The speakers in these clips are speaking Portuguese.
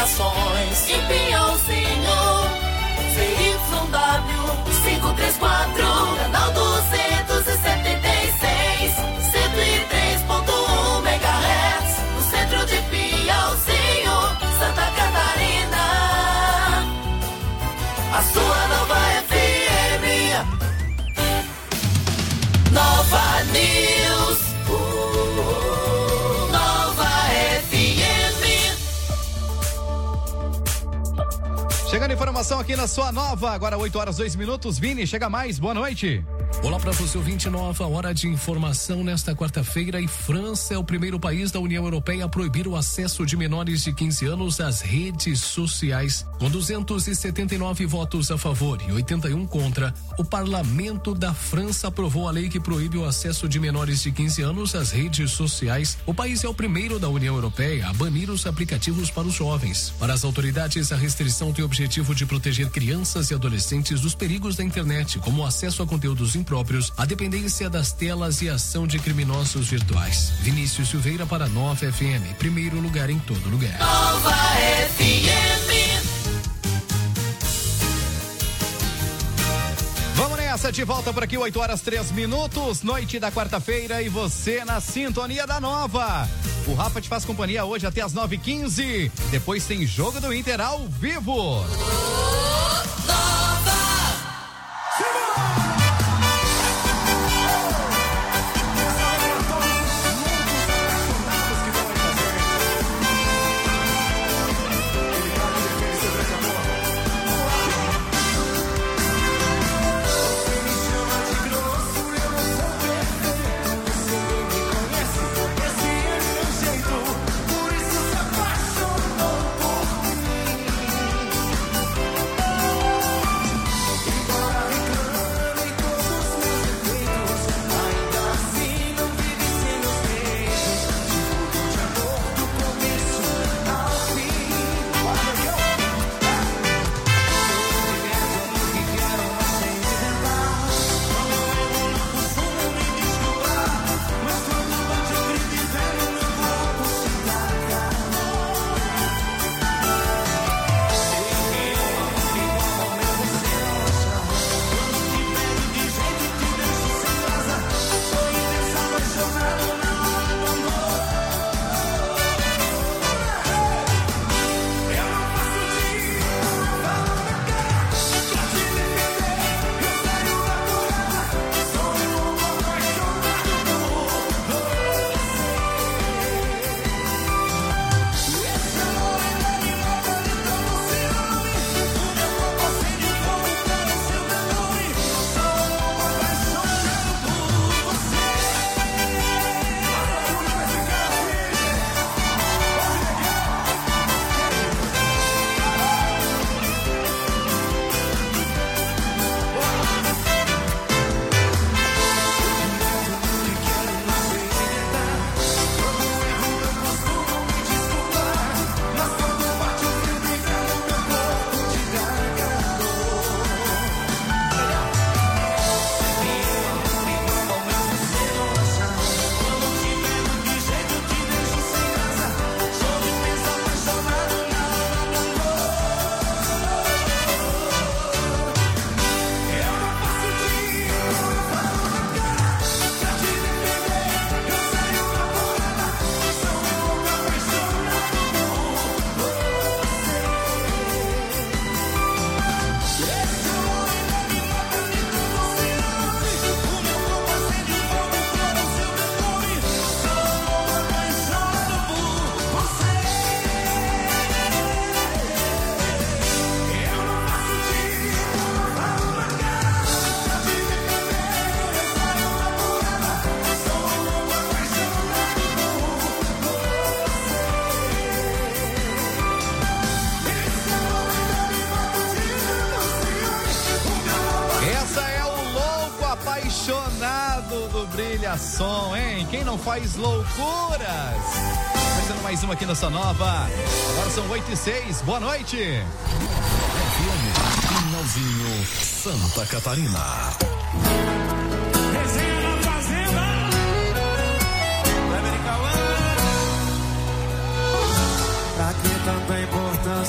Brilhações e Pinhãozinho. CYW 534, canal 276, 103.1 MHz, no centro de Pinhãozinho, Santa Catarina. A sua nova FM. Nova News. Nova FM. Chegando informação aqui na sua Nova, agora 8h02. Vini, chega mais, boa noite. Olá para você, ouvinte. Nova hora de informação nesta quarta-feira. E França é o primeiro país da União Europeia a proibir o acesso de menores de 15 anos às redes sociais. Com 279 votos a favor e 81 contra, o Parlamento da França aprovou a lei que proíbe o acesso de menores de 15 anos às redes sociais. O país é o primeiro da União Europeia a banir os aplicativos para os jovens. Para as autoridades, a restrição tem o objetivo de proteger crianças e adolescentes dos perigos da internet, como o acesso a conteúdos impróprios, a dependência das telas e a ação de criminosos virtuais. Vinícius Silveira para Nova FM, primeiro lugar em todo lugar. Nova FM. Vamos nessa, de volta por aqui, 8h03, noite da quarta-feira, e você na sintonia da Nova. O Rafa te faz companhia hoje até as 9h15. Depois tem jogo do Inter ao vivo. Brilhação, hein? Quem não faz loucuras? Começando mais uma aqui na sua Nova. Agora são 8h06. Boa noite. Finalzinho, Santa Catarina. Resenha na Fazenda. Pra que tanta importância?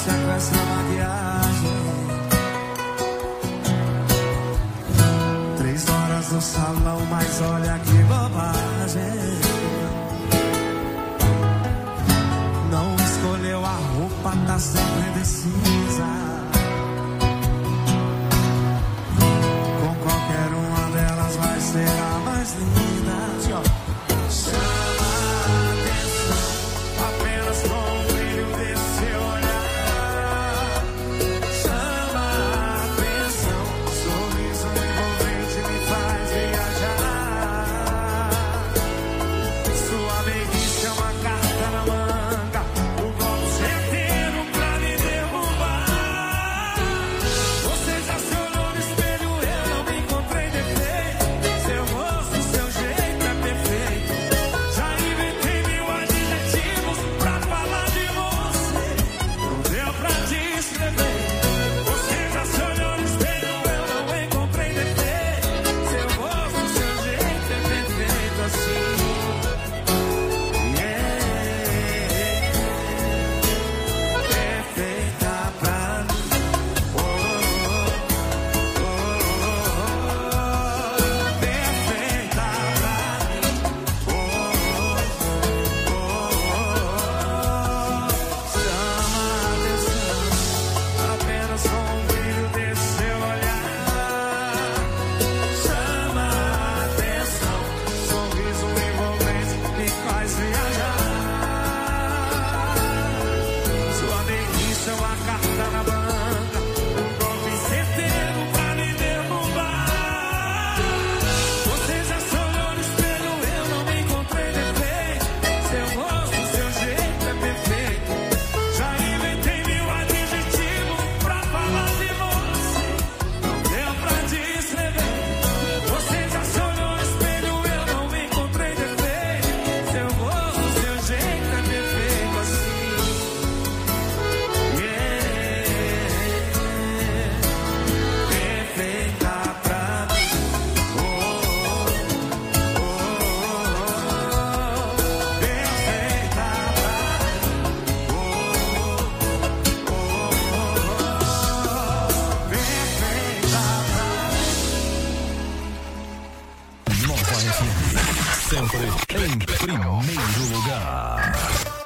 sempre em primeiro lugar.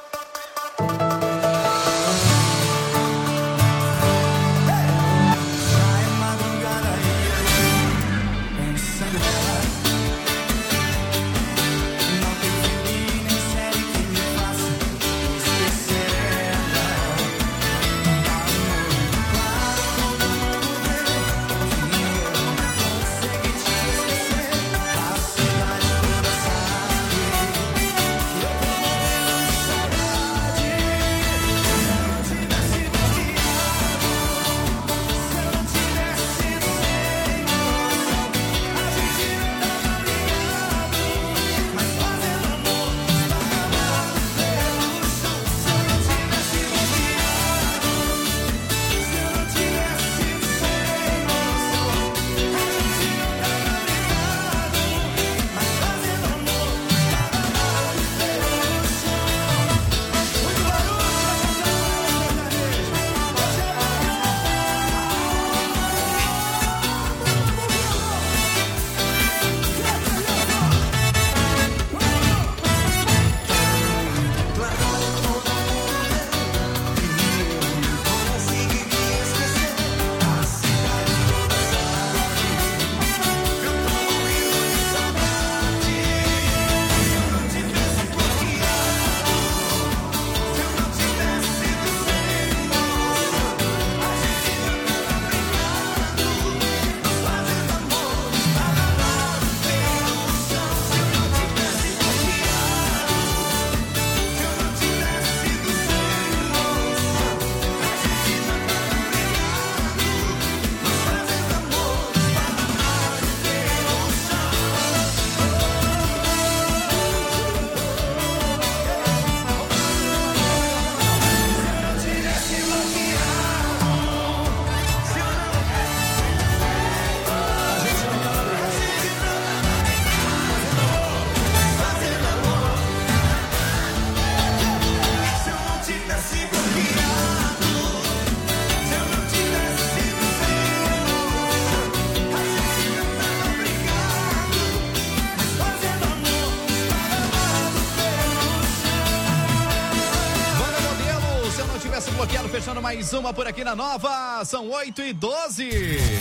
Fechando mais uma por aqui na Nova, são 8h12.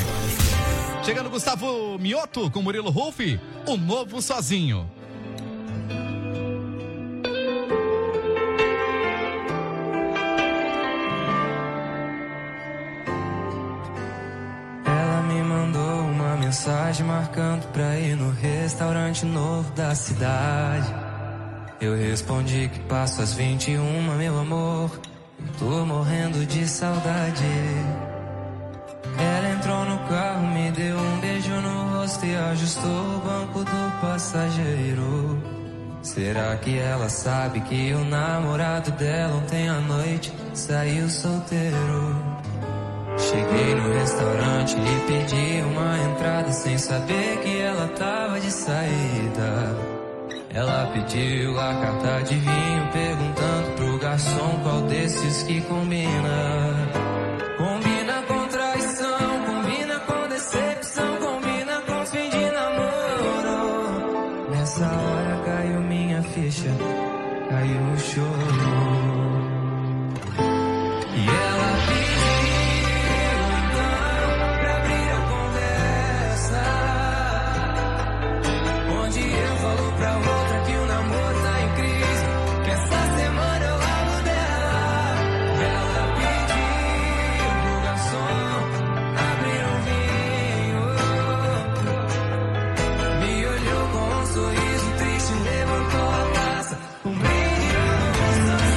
Chegando Gustavo Mioto com Murilo Ruffi, o novo sozinho. Ela me mandou uma mensagem marcando pra ir no restaurante novo da cidade. Eu respondi que passo às 21, meu amor. Tô morrendo de saudade. Ela entrou no carro, me deu um beijo no rosto e ajustou o banco do passageiro. Será que ela sabe que o namorado dela ontem à noite saiu solteiro? Cheguei no restaurante e pedi uma entrada sem saber que ela tava de saída. Ela pediu a carta de vinho, perguntando pro garçom qual desses que combina. Combina com traição, combina com decepção, combina com fim de namoro. Nessa hora caiu minha ficha, caiu o choro. E ela pediu então pra abrir a conversa, onde eu falo pra outra que o namoro tá em crise, que essa semana eu lavo dela. Ela pediu pro garçom abrir um vinho, me olhou com um sorriso triste, levantou a taça, um brinde à nossa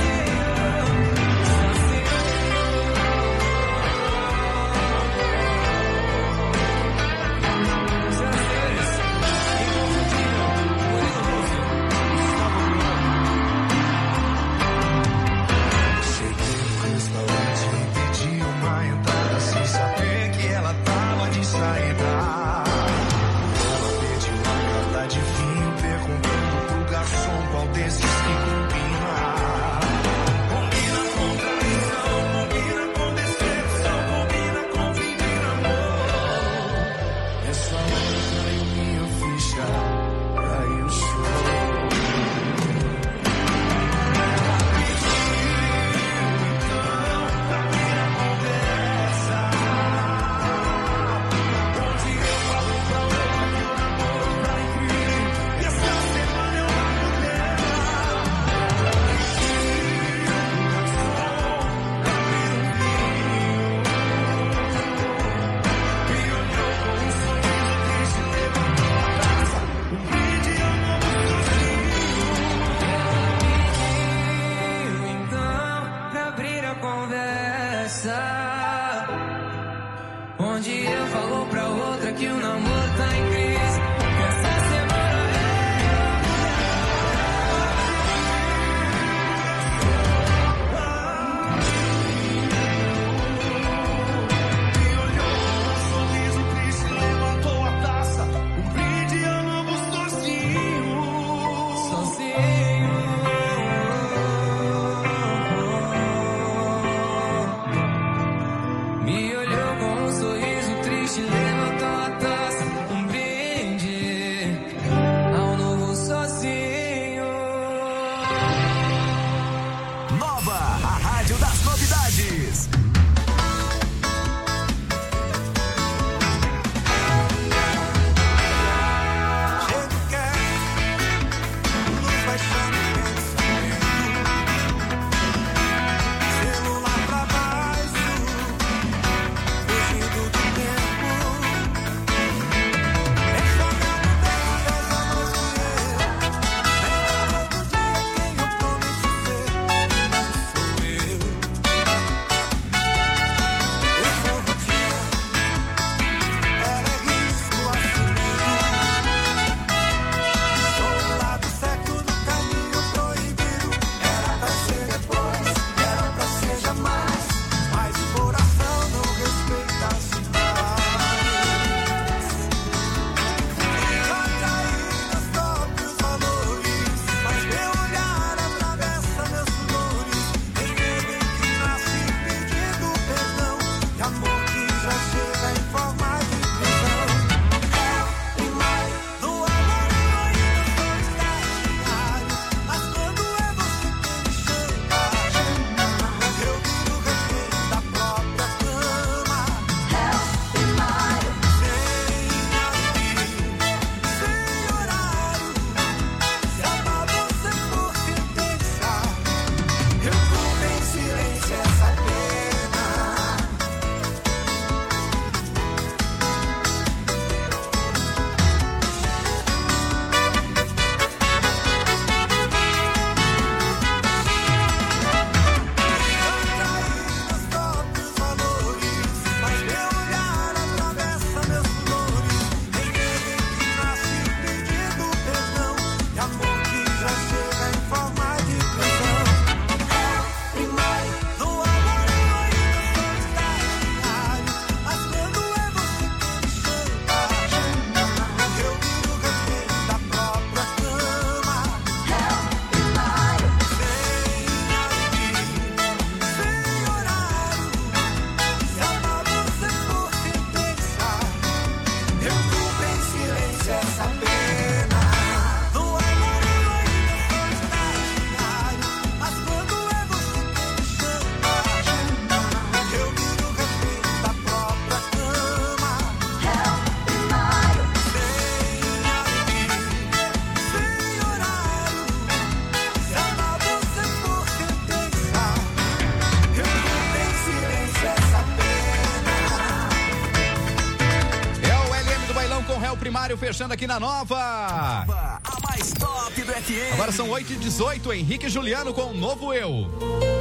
fechando aqui na Nova. A mais top do FM. Agora são 8h18, Henrique e Juliano com Novo Eu.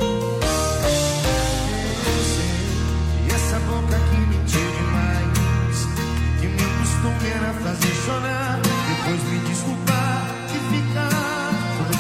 E essa boca que mentiu demais, que meu costume era fazer chorar, depois me desculpar e ficar tudo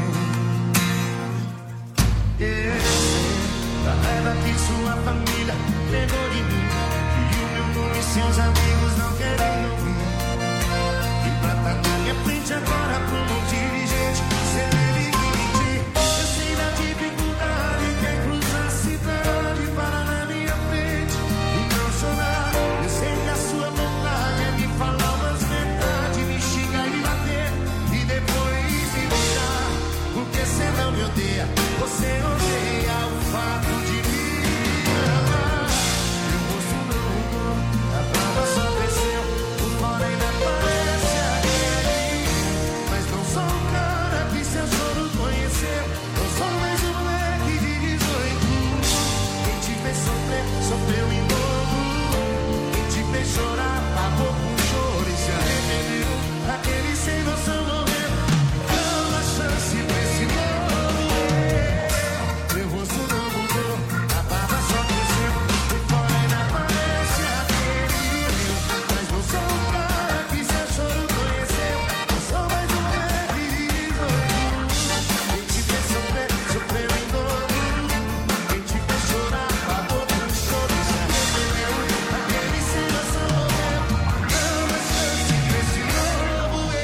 bem. Da raiva que sua família pegou de mim, e o meu nome e seus amigos não querem ouvir. E pra tá na minha frente agora pro um monte de gente, cê teve que mentir. Eu sei da dificuldade que é cruzar a cidade para na minha frente e não chorar. Eu sei que a sua vontade é me falar umas verdades, me xingar e me bater e depois me beijar. Porque cê não me odeia, você odeia o fato de me amar. Meu rosto não mudou, a barba só cresceu, por fora ainda parece aquele. Mas não sou o cara que seu choro conheceu, não sou mais um moleque de 18. Quem te fez sofrer, sofreu em dobro. Quem te fez chorar, pagou com choro e se arrependeu. Aquele sem noção morreu, dá uma chance pra esse novo eu. Meu rosto não mudou, a barba só cresceu, por fora ainda parece aquele eu. Mas não sou o cara que seu choro conheceu, não sou mais um moleque de 18. Quem te fez sofrer, sofreu em dobro. Quem te fez chorar, pagou com choro e se arrependeu. Aquele sem noção morreu, dá uma chance pra esse novo eu.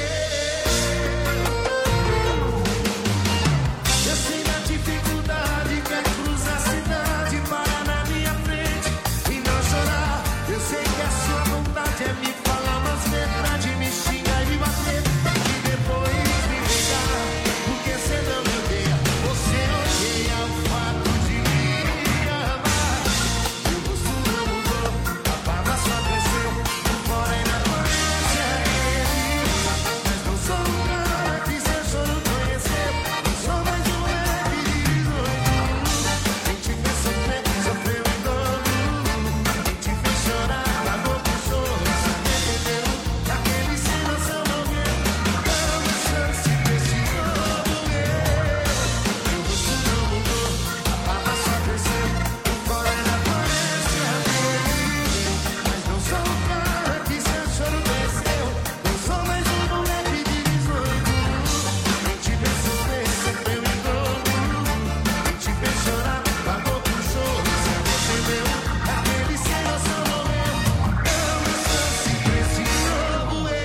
Eu sei da dificuldade que é cruzar a cidade, parar na minha frente e não chorar. Eu sei que a sua vontade é me falar umas verdades, me xingar e me bater e depois me beijar. Porque cê não me odeia, você odeia o fato de me amar. Meu rosto não mudou, a barba só cresceu, por fora ainda parece aquele. Mas não sou o cara que seu choro conheceu, não sou mais um moleque de 18. Quem te fez sofrer, sofreu em dobro. Quem te fez chorar, pagou com choro e se arrependeu. Aquele sem noção morreu, dá uma chance pra esse novo eu. Meu rosto não mudou, a barba só cresceu, por fora ainda parece aquele. Mas não sou o cara que seu choro conheceu, não sou mais um moleque de 18. Quem te fez sofrer, sofreu em dobro. Quem te fez chorar, pagou com choro e se arrependeu. Aquele sem noção morreu, dá uma chance pra esse novo eu.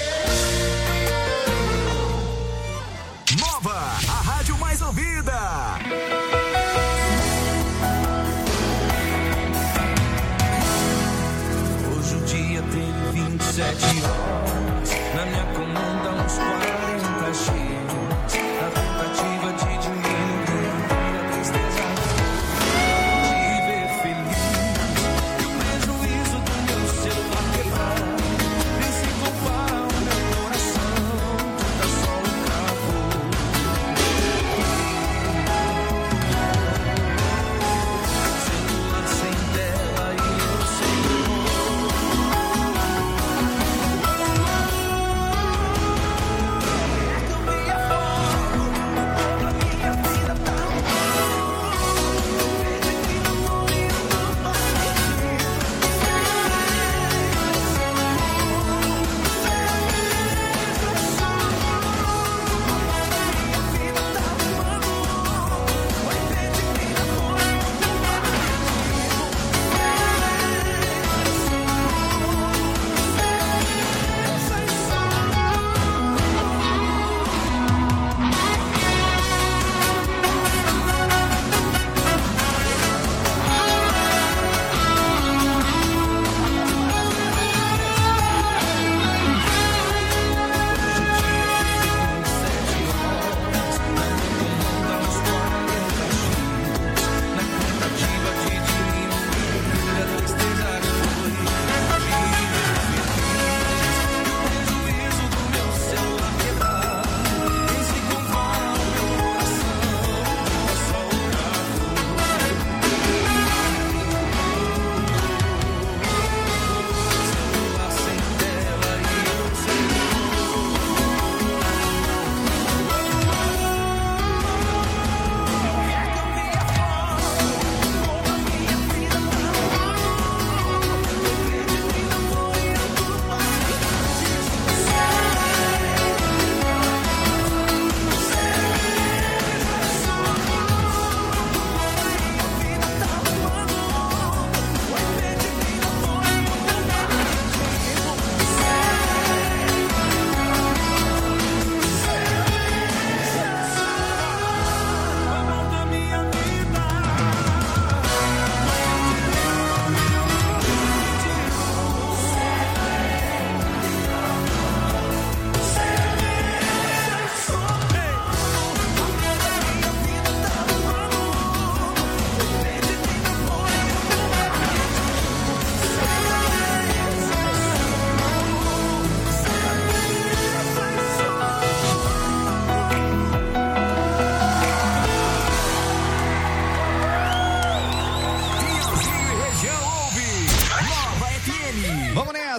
Nova, a rádio mais ouvida. Hoje o dia tem 27 horas. Na minha comanda uns 40 cheios. Na tentativa de diminuir a tristeza de ver feliz. E o prejuízo do meu celular quebrar nem se compara ao meu coração. Tá só um cabo. Celular sem tela e eu sem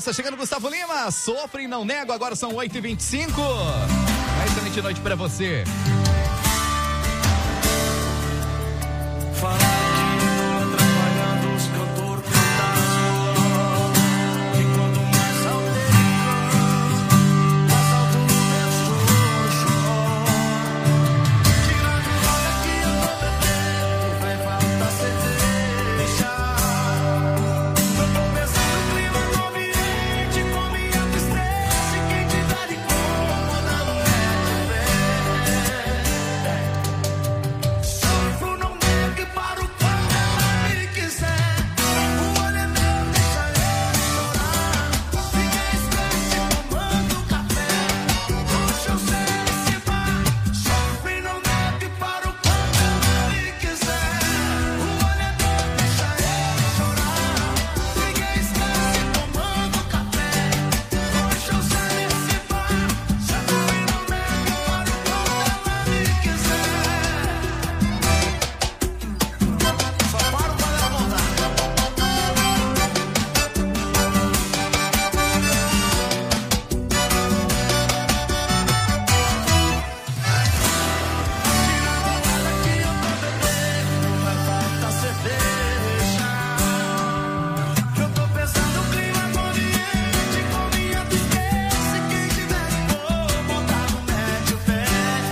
Massa, chegando Gustavo Lima, sofre e não nego, agora são 8h25. Uma excelente noite pra você. Falar que tô atrapalhando os cantores fantasma. E quanto mais alto ele canta, mais alto o meu choro. Tirando hora que eu tô bebendo, vai faltar cerveja. Eu tô pensando no clima do ambiente, com minha tristeza. E quem tiver incomodando, mete o pé. Sofro, não nego, paro quando ela me quiser. O olho é meu, deixa ele chorar. Ninguém esquece tomando café. Hoje eu sei esse bar. Sofre, não nego, paro quando ela me quiser. O olho é meu, deixa ele chorar. Ninguém esquece tomando café. Hoje eu sei esse bar. Sofre, não nego, paro quando ela me quiser. Só paro quando ela voltar. Vai faltar cerveja. Eu tô pensando no clima do ambiente, com minha tristeza. E quem tiver incomodado, mete o pé.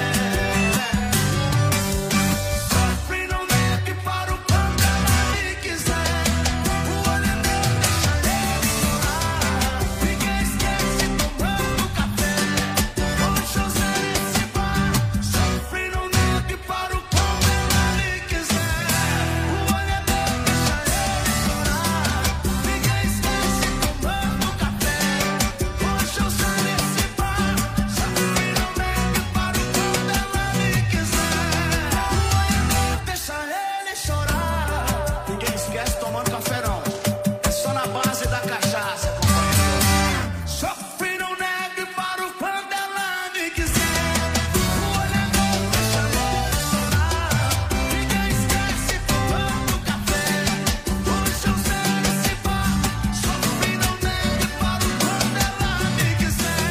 Sofre, não nego, paro quando ela me quiser. O olho é meu, deixa ele chorar. Ninguém esquece tomando café. Hoje eu sei esse bar. Sofre, não nego, paro quando ela me quiser. O olho é meu, deixa ele chorar. Ninguém esquece tomando café. Hoje eu sei esse bar. Sofre, não nego, paro quando ela me quiser. O olho é meu, deixa ele chorar. Ninguém esquece tomando café, não. É só na base da cachaça, companheiro. Sofre, não nego, paro quando ela me quiser. O olho é meu, deixa ele chorar. Ninguém esquece tomando café. Hoje eu sei esse bar. Sofre, não nego, paro quando ela me quiser.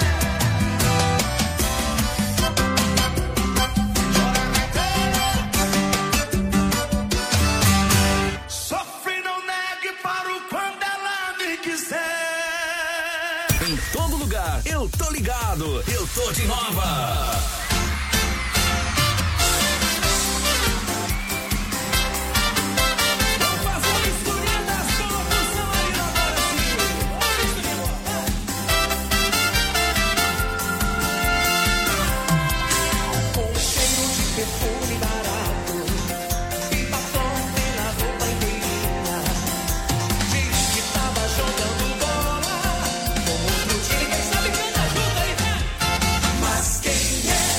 Sofre, não nego, paro quando ela me quiser. Em todo lugar, eu tô ligado, eu tô de Nova. Vamos fazer uma misturinha das produções aí na Brasil. Olha isso aí, Com cheiro de perfume barato e batom pela roupa inteirinha. Diz que tava jogando bola com outro time, quem sabe canta junto aí, né? Mas quem é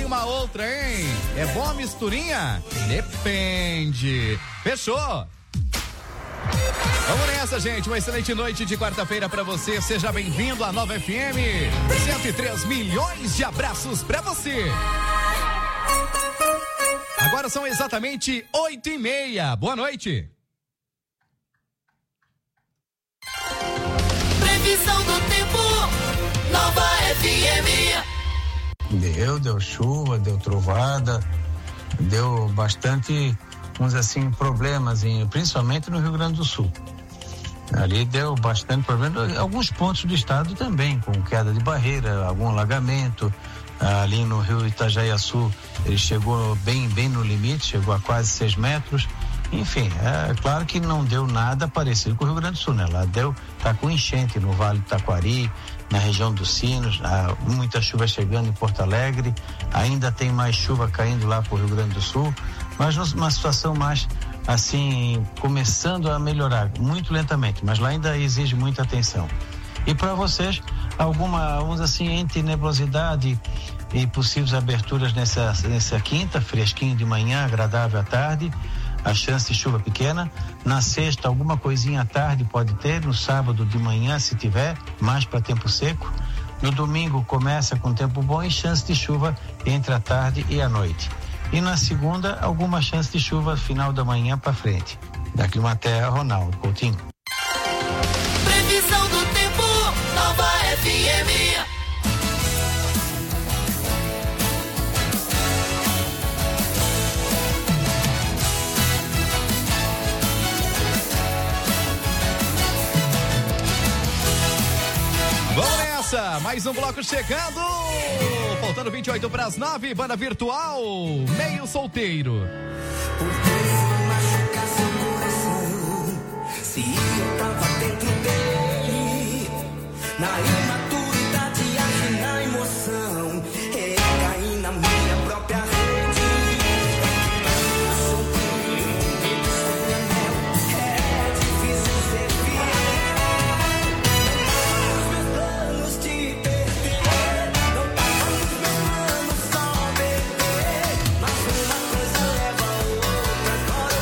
uma outra, hein? É boa a misturinha? Depende. Fechou? Vamos nessa, gente. Uma excelente noite de quarta-feira pra você. Seja bem-vindo à Nova FM. 103 milhões de abraços pra você. Agora são exatamente 8h30. Boa noite. Previsão do tempo, Nova FM. Deu chuva, deu trovada, deu bastante, vamos dizer assim, problemas, principalmente no Rio Grande do Sul. Ali deu bastante problema, alguns pontos do estado também, com queda de barreira, algum alagamento. Ali no Rio Itajaiaçu, ele chegou bem no limite, chegou a quase 6 metros. Enfim, é claro que não deu nada parecido com o Rio Grande do Sul, né? Lá tá com enchente no Vale do Taquari, na região dos Sinos, muita chuva chegando em Porto Alegre, ainda tem mais chuva caindo lá pro Rio Grande do Sul, mas numa situação mais assim, começando a melhorar, muito lentamente, mas lá ainda exige muita atenção. E para vocês, vamos assim, entre nebulosidade e possíveis aberturas nessa quinta, fresquinho de manhã, agradável à tarde, a chance de chuva pequena. Na sexta, alguma coisinha à tarde pode ter, no sábado de manhã, se tiver, mais para tempo seco. No domingo começa com tempo bom e chance de chuva entre a tarde e a noite. E na segunda, alguma chance de chuva final da manhã para frente. Da Climaterra, Ronaldo Coutinho. Previsão do tempo, Nova FM. Vamos nessa, mais um bloco chegando. Faltando 28 para as 9, banda virtual, meio solteiro. Machucar seu coração, se eu tava dentro dele, na imaturidade agi na emoção, caí na minha própria rede. Eu sou filho, sem anel, é difícil ser fiel. Os meus planos te perder, não tava nos meus planos só beber, mas uma coisa leva a outra, agora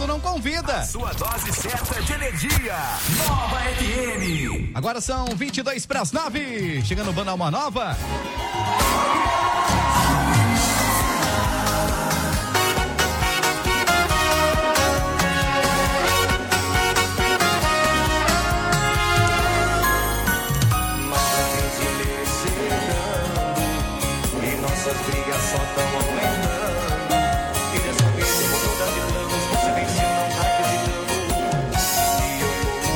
convidado não convida. Sua dose certa de energia. Nova FM. Agora são 8:22. Chegando o Banda Alma Nova. Nossas brigas só tão aumentando. Queria saber se vou mudar de planos. Você venceu, não tá acreditando. E eu tô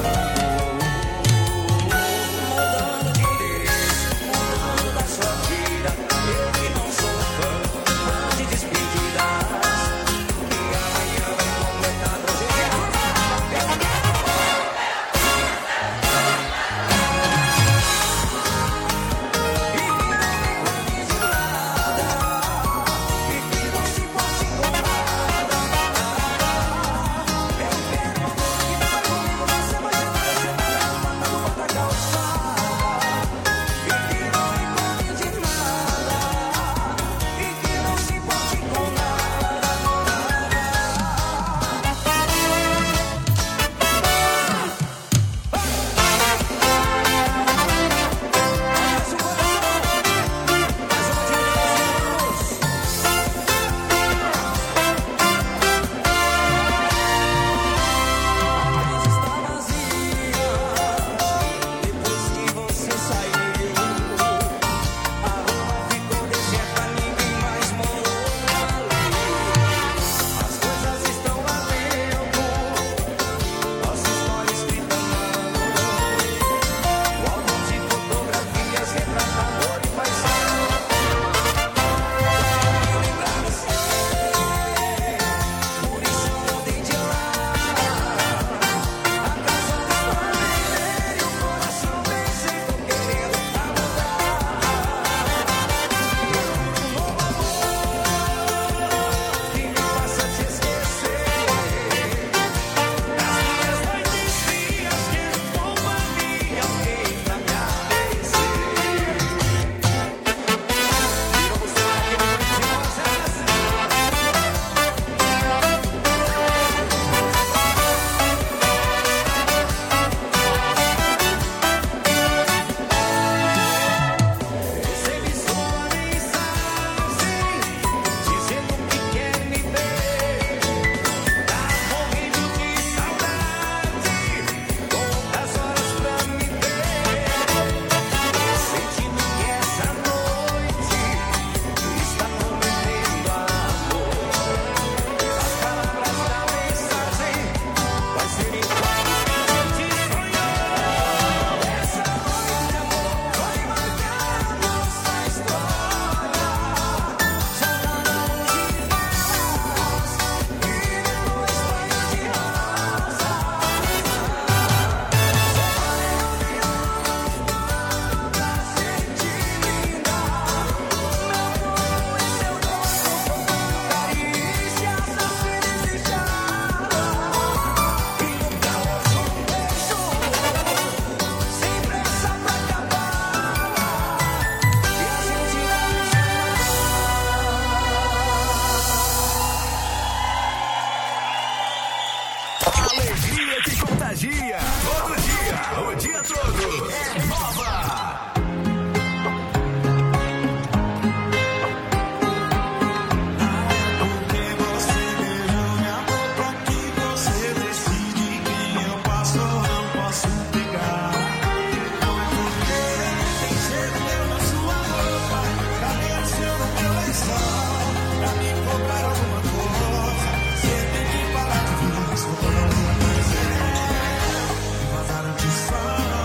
mudando de endereço, mudando da sua vida. Eu que não sou fã de despedidas. E amanhã vai completar 12 anos. Alegria que contagia. Todo dia, o dia todo. É Nova. Vazaram de sol.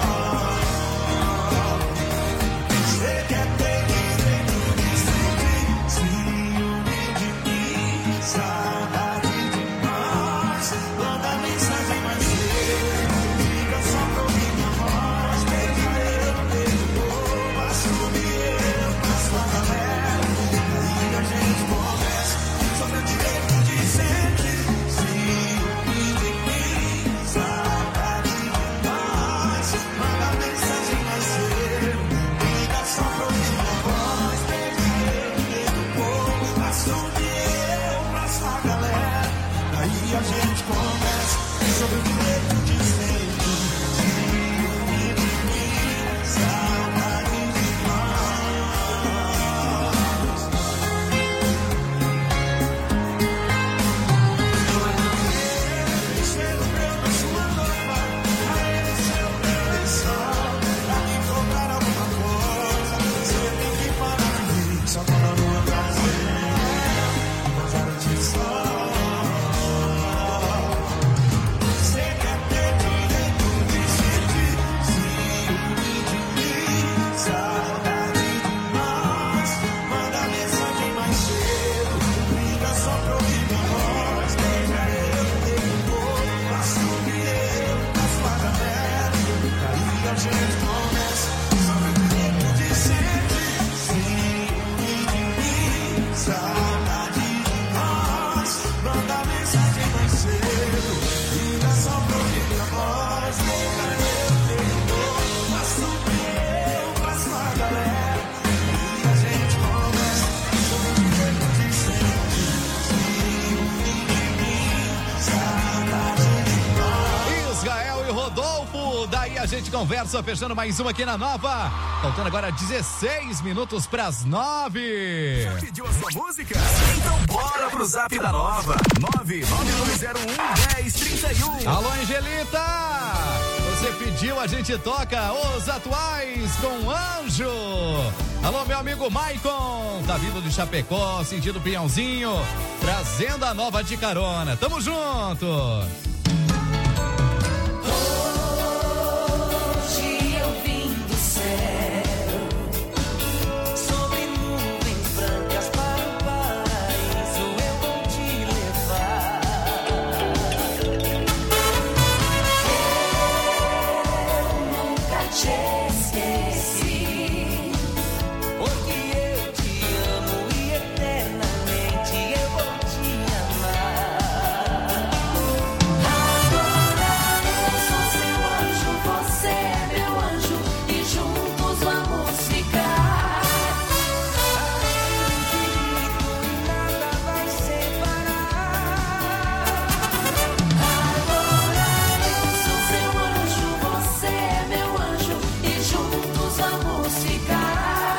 Saudade de nós, manda mensagem mais cedo. Liga só pra ouvir minha voz. Liga eu terminou, faço eu, faço a galera. E a gente conversa sobre o jeito de ser. Saudade de nós. Israel e Rodolfo, daí a gente conversa, fechando mais uma aqui na Nova. Faltando agora 16 minutos pras 9. Já pediu a sua música? Então bora pro Zap da Nova. 999011031. Alô, Angelita! Você pediu, a gente toca Os Atuais com Anjo. Alô, meu amigo Maicon, tá vindo de Chapecó, sentido Pinhãozinho, trazendo a Nova de carona. Tamo junto! Hoje eu vim do céu, sobre nuvens brancas para o paraíso eu vou te levar. Eu nunca te esqueci, porque eu te amo e eternamente eu vou te amar. Agora eu sou seu anjo, você é meu anjo e juntos vamos ficar. E nada vai separar. Agora eu sou seu anjo, você é meu anjo e juntos vamos ficar.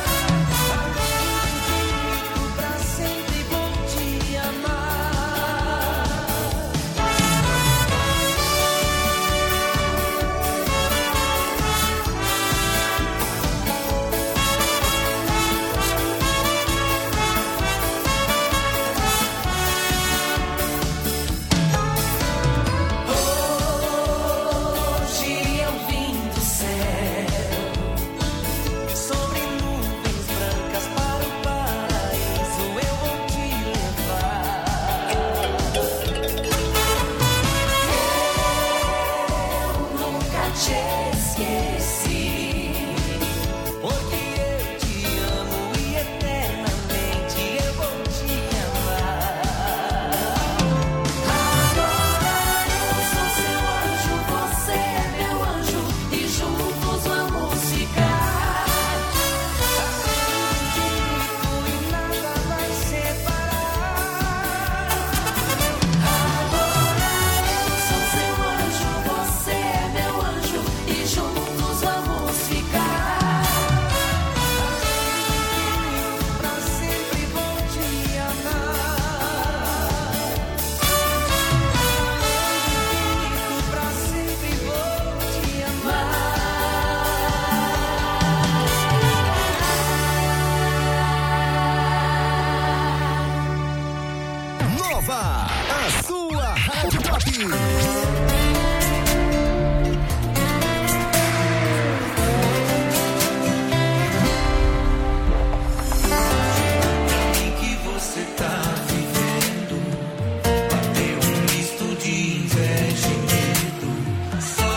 Pra sempre vou te amar. Hoje eu vim do céu, sobre nuvens brancas para o paraíso eu vou te levar. Eu nunca te esqueci, porque eu te amo e eternamente eu vou te amar. Agora eu sou seu anjo, você é meu anjo e juntos vamos ficar. E nada vai separar. Agora eu sou seu anjo, você é meu anjo e juntos vamos ficar. Pra sempre vou te amar. Pra sempre vou te amar. Nova, a sua Rádio Pop. Que você tá vivendo, bateu um misto de inveja e medo. Só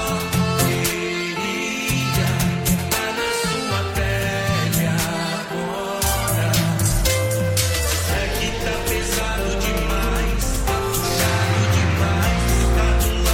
queria estar na sua pele agora. É que tá pesado demais, puxado demais, buscar do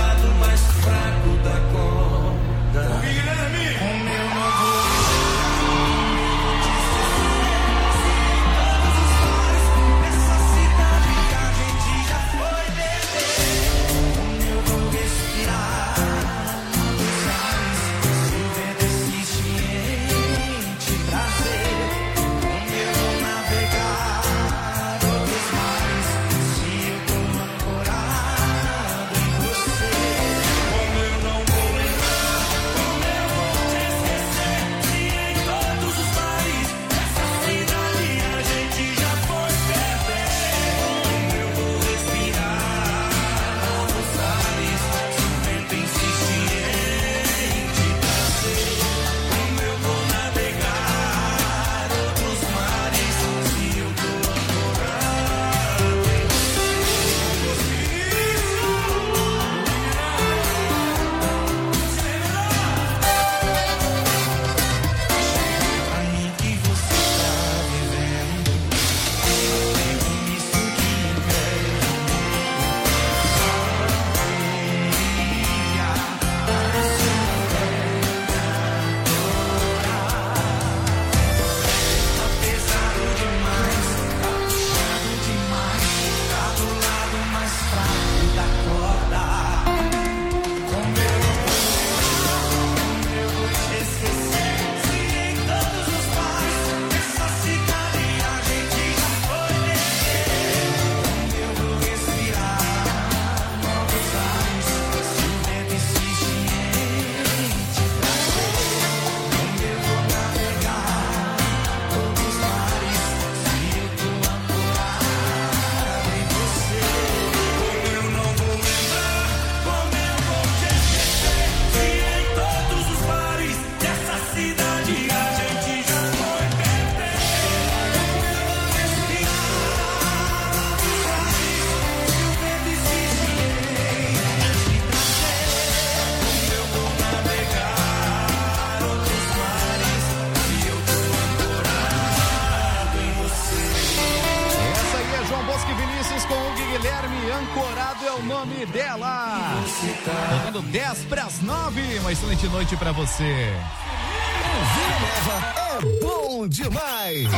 Guilherme Ancorado é o nome dela. Tocando 10:09. Uma excelente noite pra você. Vila Nova é bom demais.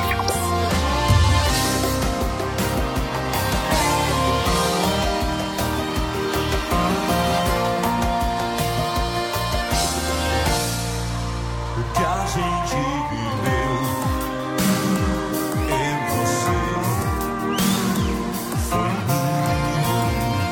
O que a gente viveu, eu e você, foi lindo.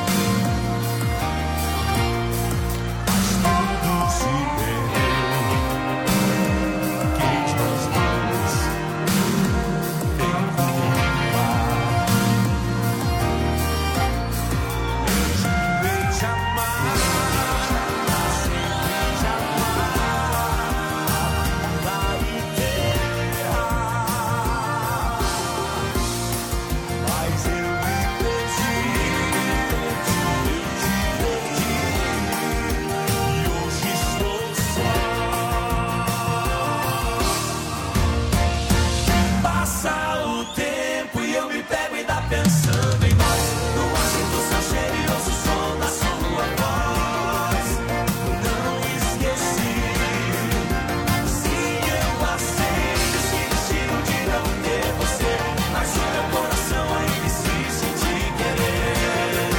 Mas tudo se perdeu. Quem de nós dois tem culpa? Eu jurei te amar, sempre te amar. Mas eu me perdi, e hoje estou só. Passa o tempo e eu me pego ainda pensando em nós. No ar sinto seu cheiro e ouço o som da sua voz. Não esqueci. Sim, eu aceito esse destino de não ter você, mas o meu coração ainda insiste em te querer.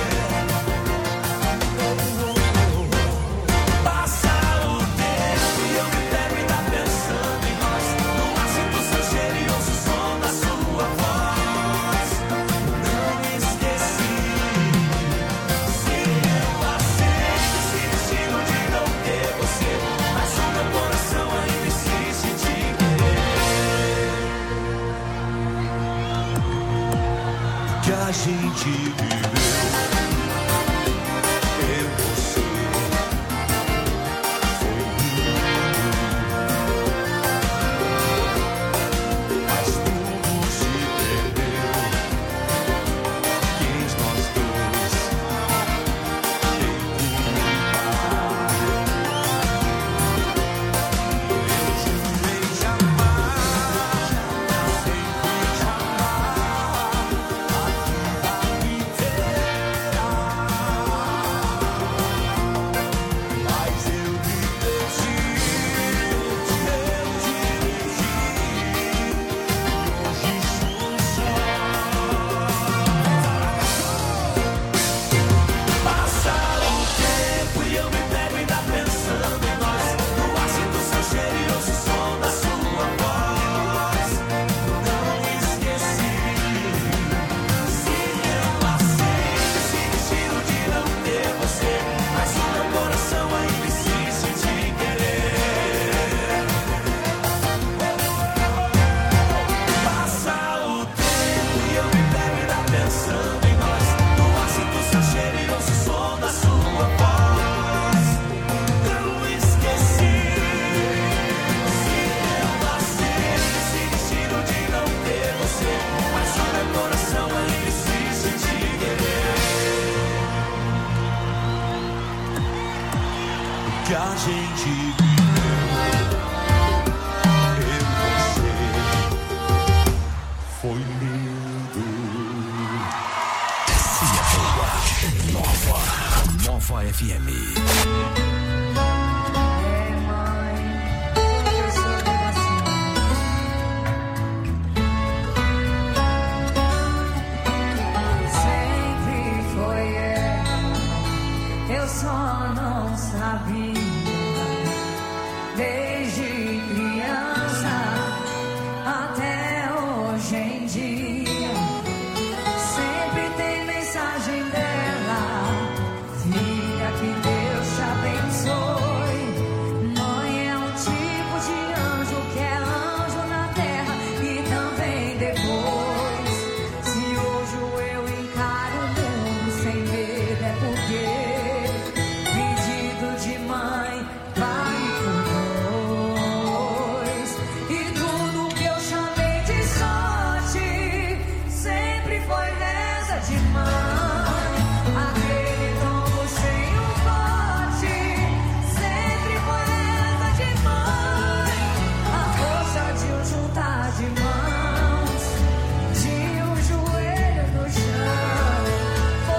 Passa o tempo e eu me pego ainda pensando em nós. No ar sinto seu cheiro e ouço o som da sua voz. Não esqueci. Sim, eu aceito esse destino de não ter você, mas o meu coração ainda insiste em te querer. Que a gente viveu, eu e você, foi lindo. Mas tudo se perdeu. Quem de nós dois tem culpa? Eu jurei te amar, sempre te amar, a vida inteira. Mas eu me perdi, eu dirigi, e hoje estou só. Passa o tempo e eu me pego ainda pensando em nós. No ar sinto seu cheiro e ouço o som da sua voz. Não esqueci. Sim, eu aceito esse destino de não ter você, mas o meu coração ainda insiste em te querer. Passa o tempo e eu me pego ainda pensando em nós. No ar sinto seu cheiro e ouço o som da sua voz. Não esqueci. Sim, eu aceito esse destino de não ter você, mas o meu coração ainda insiste em te querer. O que a gente viveu, eu e você, foi lindo. Nova FM. Sempre foi eu só não sabia. Desde criança até hoje em dia, sempre tem mensagem dela: filha, que Deus te abençoe. Mãe é um tipo de anjo que é anjo na terra e também depois. Se hoje eu encaro o mundo sem medo, é porque pedido de mãe, pai por dois. E tudo que eu chamei de sorte sempre foi reza de mãe. Aquele tombo sem um pote sempre foi reza de mãe. A força de um juntar de mãos, de um joelho no chão,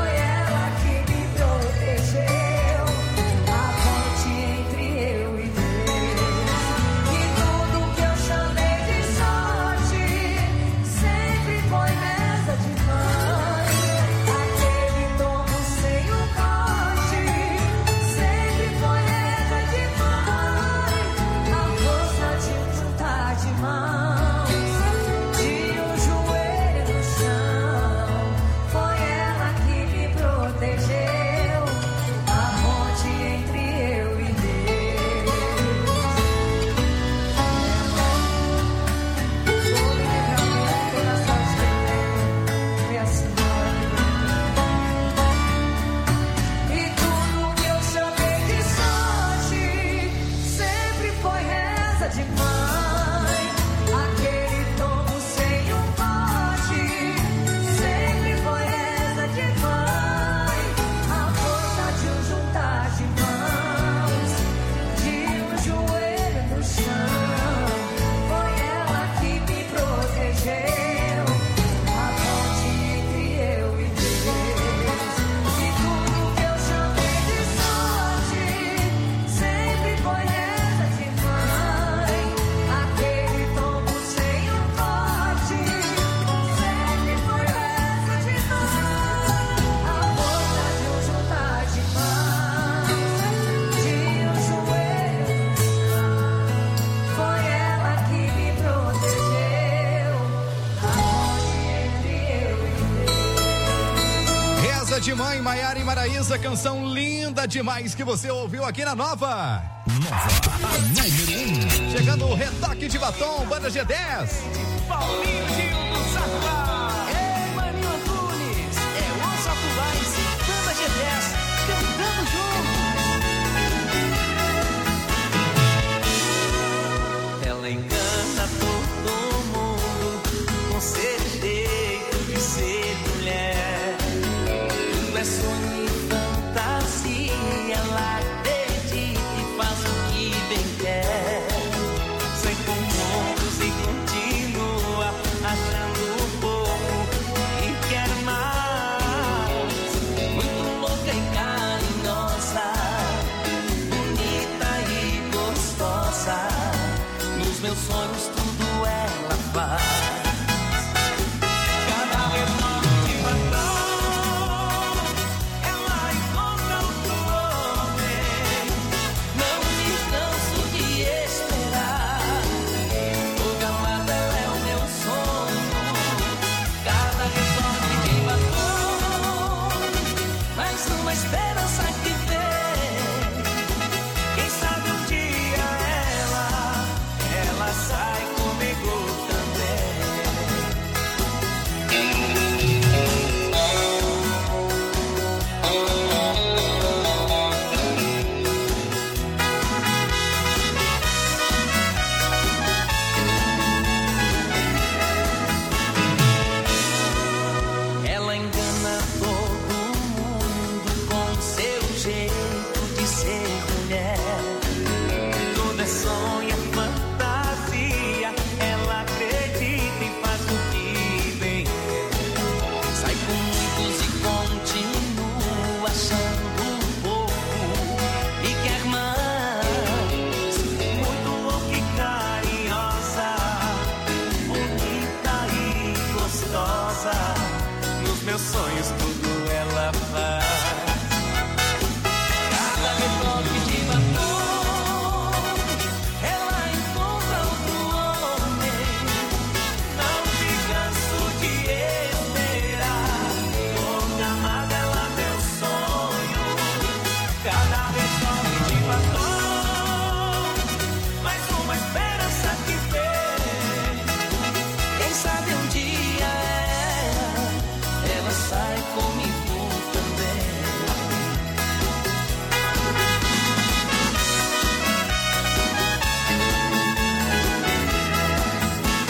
de Mãe, Maiara e Maraísa, canção linda demais que você ouviu aqui na Nova. Chegando o Retoque de Batom, Banda G10. Paulinho Gil do Safá. Ei, Maninho Antunes, é o Safuvais, Banda G10, cantando junto. Ela engana todo mundo com seu jeito de ser mulher. Tudo é sonho e fantasia, ela acredita e faz o que bem quer. Sem comandos e continua achando pouco e quer mais. Muito louca e carinhosa, bonita e gostosa. Nos meus sonhos tudo ela faz. Cada retoque de batom, ela encontra outro homem. Não me canso de esperar. Toda amada é o meu sonho. Cada retoque de batom, mais uma esperança que vem. Quem sabe um dia ela sai comigo também. Ela engana todo mundo com seu jeito de ser mulher. Toda é sonho, é fantasia, ela acredita e faz o que bem quer. Sai com muitos e continua achando pouco e quer mais. Muito louca e carinhosa, bonita e gostosa. Nos meus sonhos tudo ela faz. Cada retoque de batom, ela encontra outro homem. Não me canso de esperar. Toda amada ela é meu sonho. Cada retoque de batom, mais uma esperança que vem. Quem sabe um dia ela sai comigo também.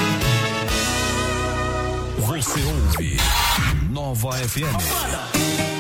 Você ouve Nova FM.